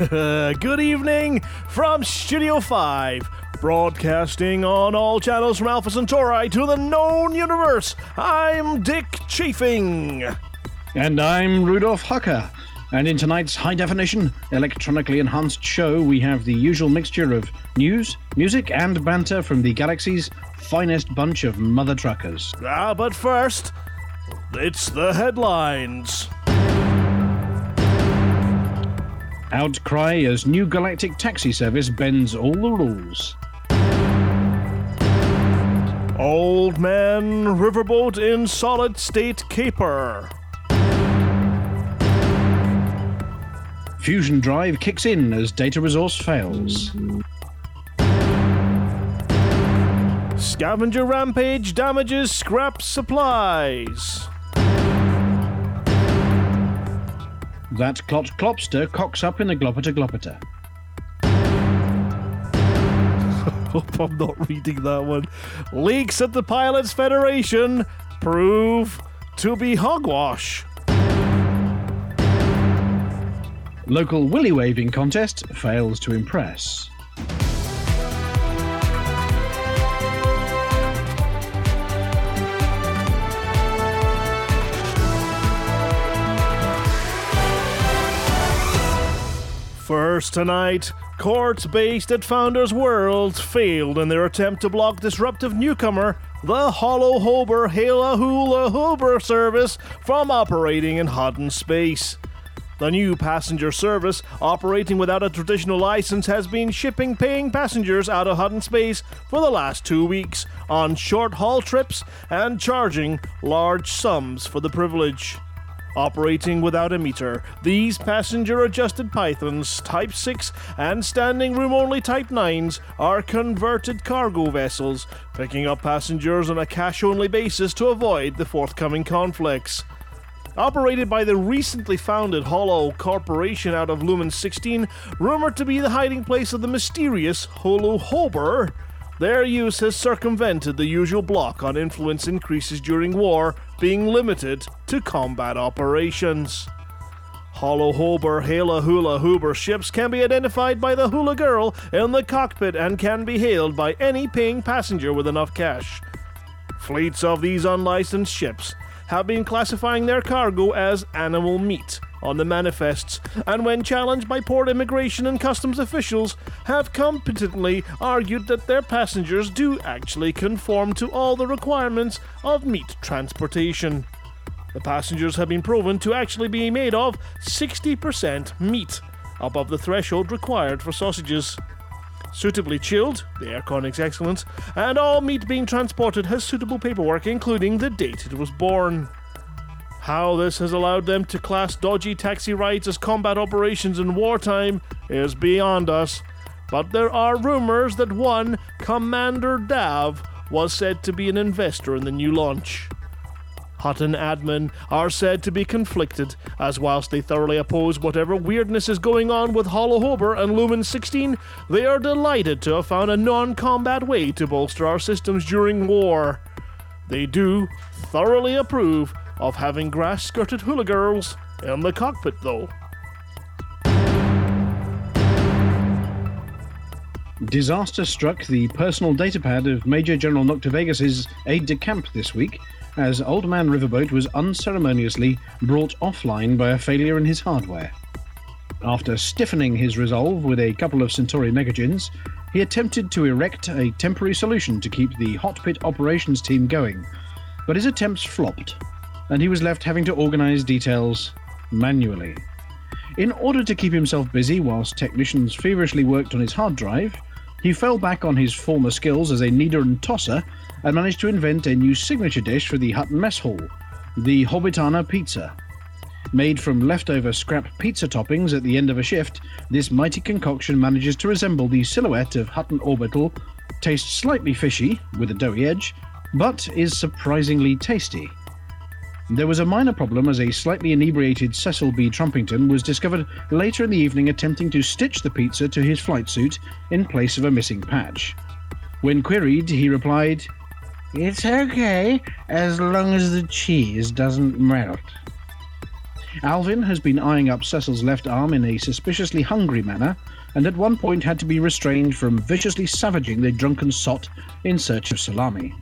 Good evening from Studio 5, broadcasting on all channels from Alpha Centauri to the known universe. I'm Dick Chafing. And I'm Rudolph Hucker. And in tonight's high-definition, electronically enhanced show, we have the usual mixture of news, music, and banter from the galaxy's finest bunch of mother truckers. But first, it's the headlines. Outcry as new galactic taxi service bends all the rules. Old man riverboat in solid state caper. Fusion drive kicks in as data resource fails. Scavenger rampage damages scrap supplies. That Clopster cocks up in a Gloppeter. Hope I'm not reading that one. Leaks at the Pilots Federation prove to be hogwash. Local willy waving contest fails to impress. First tonight, courts based at Founders World failed in their attempt to block disruptive newcomer, the Hollow Hober Hela Hula Hober service, from operating in Hutton space. The new passenger service, operating without a traditional license, has been shipping paying passengers out of Hutton space for the last 2 weeks on short-haul trips and charging large sums for the privilege. Operating without a meter, these passenger-adjusted Pythons, Type 6 and standing room-only Type 9s are converted cargo vessels, picking up passengers on a cash-only basis to avoid the forthcoming conflicts. Operated by the recently founded Hollow Corporation out of Lumen 16, rumored to be the hiding place of the mysterious Hollow Hober, their use has circumvented the usual block on influence increases during war, being limited to combat operations. Hollow Hober Hela Hula Hoober ships can be identified by the Hula Girl in the cockpit and can be hailed by any paying passenger with enough cash. Fleets of these unlicensed ships have been classifying their cargo as animal meat on the manifests, and when challenged by port immigration and customs officials, have competently argued that their passengers do actually conform to all the requirements of meat transportation. The passengers have been proven to actually be made of 60% meat, above the threshold required for sausages. Suitably chilled, the aircon is excellent, and all meat being transported has suitable paperwork including the date it was born. How this has allowed them to class dodgy taxi rides as combat operations in wartime is beyond us, but there are rumors that one Commander Dav was said to be an investor in the new launch. Hutton admin are said to be conflicted, as whilst they thoroughly oppose whatever weirdness is going on with Hollow Hober and Lumen 16, they are delighted to have found a non-combat way to bolster our systems during war. They do thoroughly approve of having grass-skirted hula girls in the cockpit, though. Disaster struck the personal datapad of Major General Noctivegas' aide-de-camp this week, as Old Man Riverboat was unceremoniously brought offline by a failure in his hardware. After stiffening his resolve with a couple of Centauri megagens, he attempted to erect a temporary solution to keep the hot pit operations team going, but his attempts flopped, and he was left having to organize details manually. In order to keep himself busy whilst technicians feverishly worked on his hard drive, he fell back on his former skills as a kneader and tosser and managed to invent a new signature dish for the Hutton mess hall, the Hobbitana pizza. Made from leftover scrap pizza toppings at the end of a shift, this mighty concoction manages to resemble the silhouette of Hutton Orbital, tastes slightly fishy, with a doughy edge, but is surprisingly tasty. There was a minor problem as a slightly inebriated Cecil B. Trumpington was discovered later in the evening attempting to stitch the pizza to his flight suit in place of a missing patch. When queried, he replied, "It's okay, as long as the cheese doesn't melt." Alvin has been eyeing up Cecil's left arm in a suspiciously hungry manner, and at one point had to be restrained from viciously savaging the drunken sot in search of salami.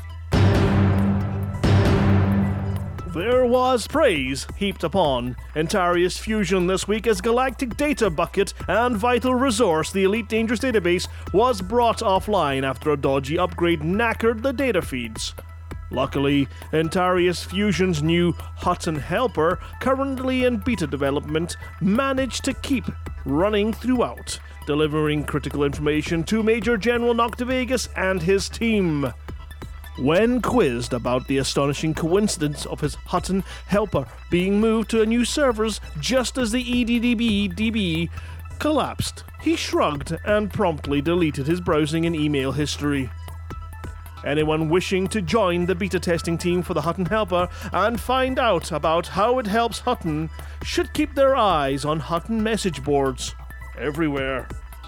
There was praise heaped upon Antarius Fusion this week as Galactic Data Bucket and Vital Resource, the Elite Dangerous database, was brought offline after a dodgy upgrade knackered the data feeds. Luckily, Antarius Fusion's new Hutton Helper, currently in beta development, managed to keep running throughout, delivering critical information to Major General Noctivagus and his team. When quizzed about the astonishing coincidence of his Hutton Helper being moved to new servers just as the EDDB collapsed, he shrugged and promptly deleted his browsing and email history. Anyone wishing to join the beta testing team for the Hutton Helper and find out about how it helps Hutton should keep their eyes on Hutton message boards everywhere.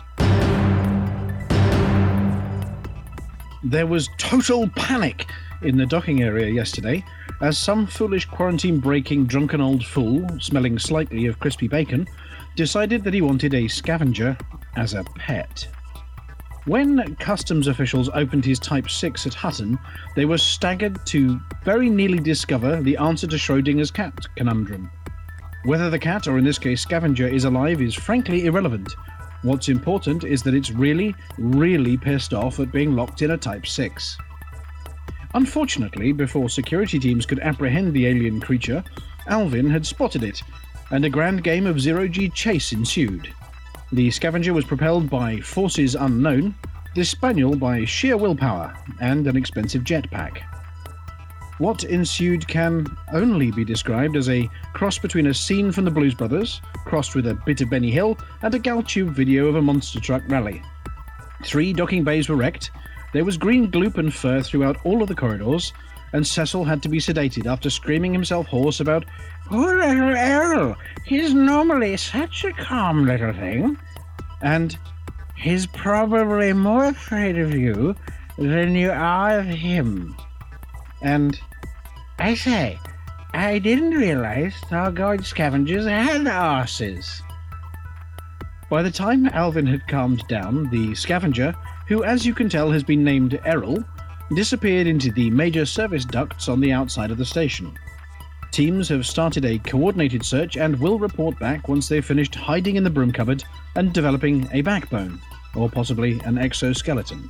There was total panic in the docking area yesterday as some foolish quarantine-breaking drunken old fool, smelling slightly of crispy bacon, decided that he wanted a scavenger as a pet. When customs officials opened his Type 6 at Hutton, they were staggered to very nearly discover the answer to Schrodinger's cat conundrum. Whether the cat, or in this case scavenger, is alive is frankly irrelevant. What's important is that it's really, really pissed off at being locked in a Type 6. Unfortunately, before security teams could apprehend the alien creature, Alvin had spotted it, and a grand game of zero-G chase ensued. The scavenger was propelled by forces unknown, the spaniel by sheer willpower and an expensive jetpack. What ensued can only be described as a cross between a scene from the Blues Brothers, crossed with a bit of Benny Hill, and a GalTube video of a monster truck rally. 3 docking bays were wrecked, there was green gloop and fur throughout all of the corridors, and Cecil had to be sedated after screaming himself hoarse about, "Poor little Errol, he's normally such a calm little thing," and "he's probably more afraid of you than you are of him," and "I say, I didn't realize doggone scavengers had arses." By the time Alvin had calmed down, the scavenger, who as you can tell has been named Errol, disappeared into the major service ducts on the outside of the station. Teams have started a coordinated search and will report back once they've finished hiding in the broom cupboard and developing a backbone, or possibly an exoskeleton.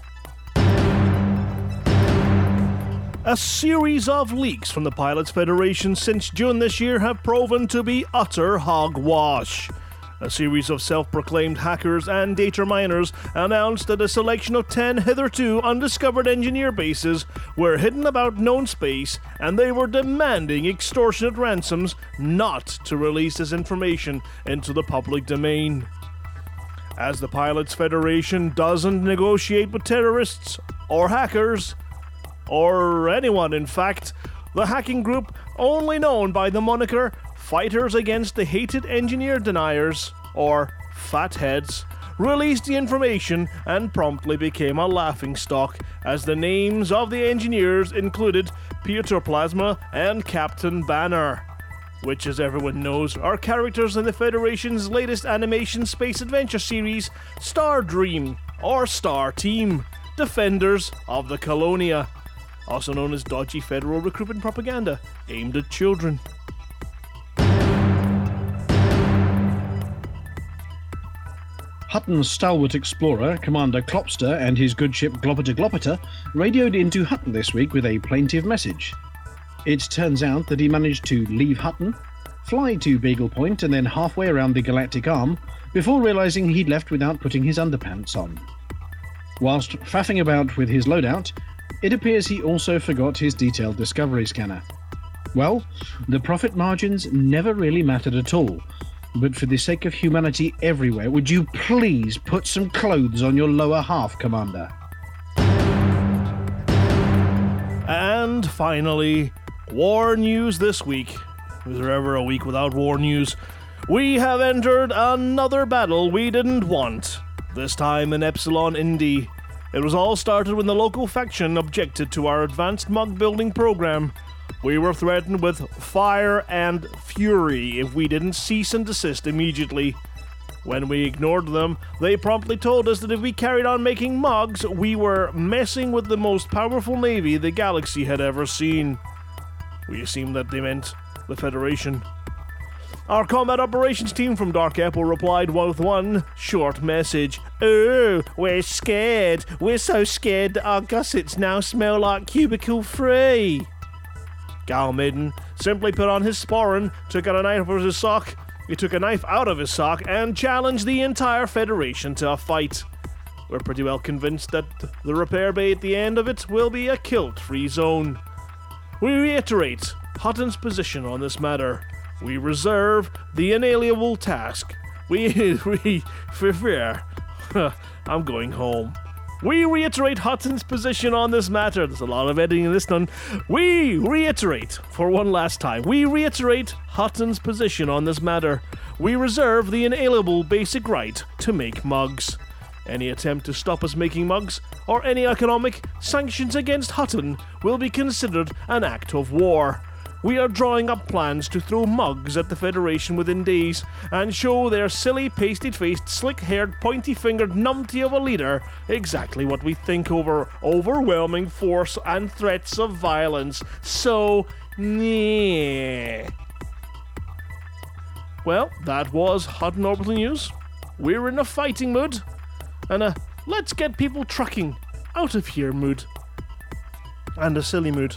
A series of leaks from the Pilots Federation since June this year have proven to be utter hogwash. A series of self-proclaimed hackers and data miners announced that a selection of 10 hitherto undiscovered engineer bases were hidden about known space, and they were demanding extortionate ransoms not to release this information into the public domain. As the Pilots Federation doesn't negotiate with terrorists or hackers, or anyone in fact, the hacking group, only known by the moniker Fighters Against the Hated Engineer Deniers, or Fatheads, released the information and promptly became a laughingstock, as the names of the engineers included Pietroplasma and Captain Banner, which, as everyone knows, are characters in the Federation's latest animation space adventure series, Star Dream, or Star Team, Defenders of the Colonia, also known as dodgy federal recruitment propaganda aimed at children. Hutton's stalwart explorer, Commander Klopster, and his good ship Glopiter radioed into Hutton this week with a plaintive message. It turns out that he managed to leave Hutton, fly to Beagle Point, and then halfway around the galactic arm before realizing he'd left without putting his underpants on. Whilst faffing about with his loadout, it appears he also forgot his detailed discovery scanner. Well, the profit margins never really mattered at all, but for the sake of humanity everywhere, would you please put some clothes on your lower half, Commander? And finally, war news this week. Was there ever a week without war news? We have entered another battle we didn't want, this time in Epsilon Indi. It was all started when the local faction objected to our advanced mug building program. We were threatened with fire and fury if we didn't cease and desist immediately. When we ignored them, they promptly told us that if we carried on making mugs, we were messing with the most powerful navy the galaxy had ever seen. We assumed that they meant the Federation. Our combat operations team from Dark Apple replied with one short message. "Oh, we're scared. We're so scared that our gussets now smell like cubicle free." Gal Maiden simply put on his sporran, took out a knife out of his sock. He took a knife out of his sock and challenged the entire Federation to a fight. We're pretty well convinced that the repair bay at the end of it will be a kilt-free zone. We reiterate Hutton's position on this matter. We reserve the inalienable task. I'm going home. We reiterate Hutton's position on this matter. There's a lot of editing in this done. We reiterate, for one last time, we reiterate Hutton's position on this matter. We reserve the inalienable basic right to make mugs. Any attempt to stop us making mugs, or any economic sanctions against Hutton, will be considered an act of war. We are drawing up plans to throw mugs at the Federation within days and show their silly, pasty-faced, slick-haired, pointy-fingered numpty of a leader exactly what we think over overwhelming force and threats of violence. So, yeah. Well, that was Hutton Orbital News. We're in a fighting mood, and a let's get people trucking out of here mood, and a silly mood.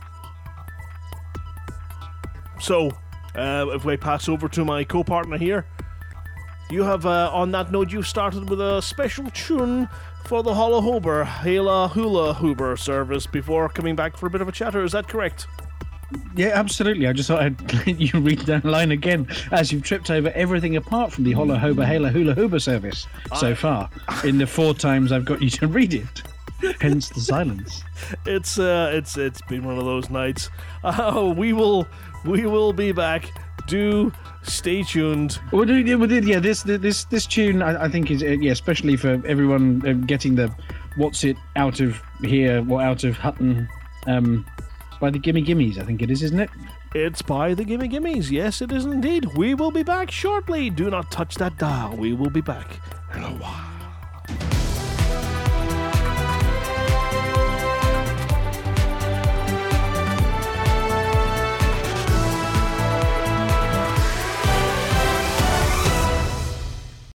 So, if we pass over to my co-partner here, you have, on that note, you started with a special tune for the Hollow Hober Hela Hula Hoober service before coming back for a bit of a chatter. Is that correct? Yeah, absolutely. I just thought I'd let you read that line again, as you've tripped over everything apart from the Hollow Hober Hela Hula Hoober service so far, in the 4 times I've got you to read it. Hence the silence. It's been one of those nights. We will be back. Do stay tuned. This tune I think is especially for everyone getting the what's it out of here or out of Hutton by the Gimme Gimmes, I think it is, isn't it? It's by the Gimme Gimmes. Yes, it is indeed. We will be back shortly. Do not touch that dial. We will be back in a while.